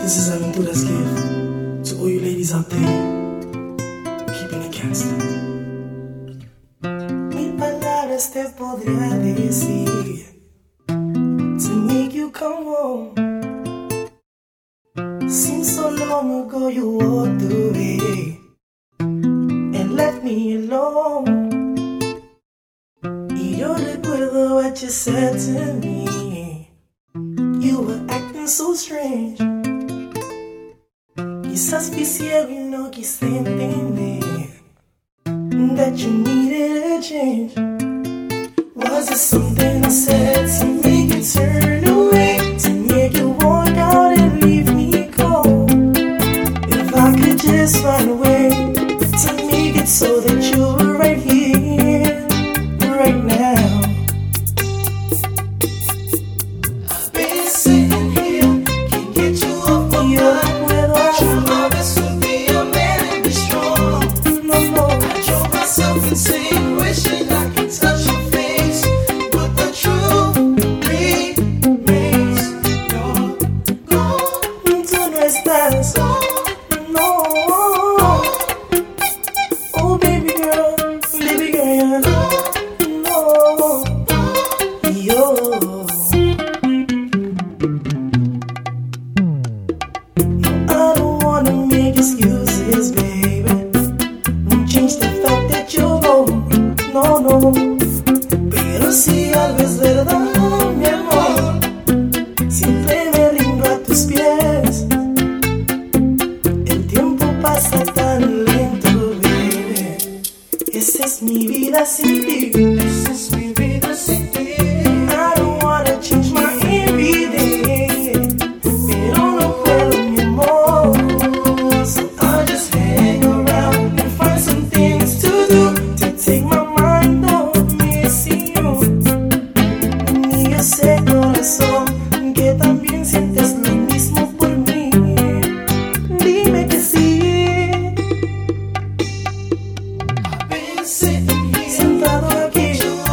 This is Aventura's gift to all you ladies out there, keeping it gangsta. Mil palabras te podría decir to make you come home. Seems so long ago you walked away and left me alone. Y yo recuerdo what you said to me. You were acting so strange. Quizás fui ciego y no quise entender that you needed a change. Was it something I said to make you turn away, to make you walk out and leave me cold? If I could just find a way to make it so that you were right here, right now. I've been sitting here, can't get you off my mind. True love is to be a man and be strong. No, I drove myself insane, wishing I could touch your face, but the truth remains, you're gone. Tú no estás, no. Oh baby girl, you're gone. No, yo. I don't wanna make excuses, baby. Won't change the fact that you're gone. No. Pero si algo es verdad, mi amor, siempre me rindo a tus pies. El tiempo pasa tan lento, baby. Esa es mi vida sin ti. Esa es mi vida sin ti. I don't wanna change my everyday, pero no puedo, mi amor. So I'll just hang around and find some things to do to take my mind off missing you. Y yo sé, corazón, que también sientes lo mismo por mí. Dime que sí. I've been sitting here, sentado aquí,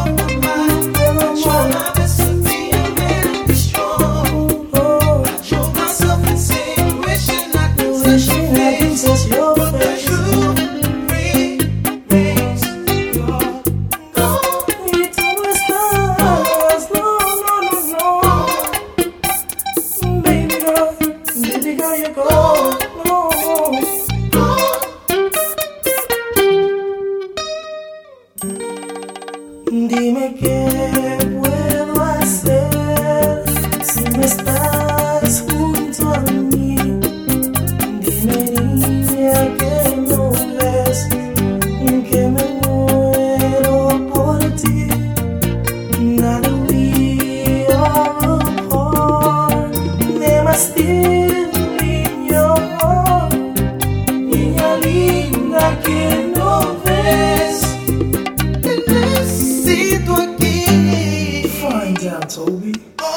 dime qué puedo hacer si no estás junto a mí. Dime, niña, que no ves que me muero por ti. Now that we are apart, there must still be your heart. Niña linda, que no ves. Find out, Toby.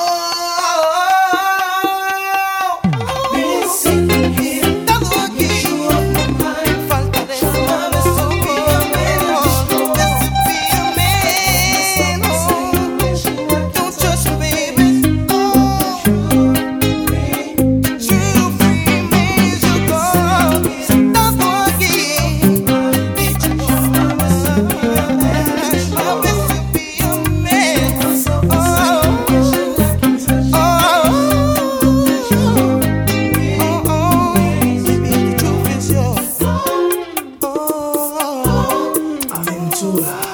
Been sitting here, can't get you off my mind. Falta de sabes to be a man, don't trust me, baby. True remains, you're gone. Sentado aquí, get you off my mind. Aventura.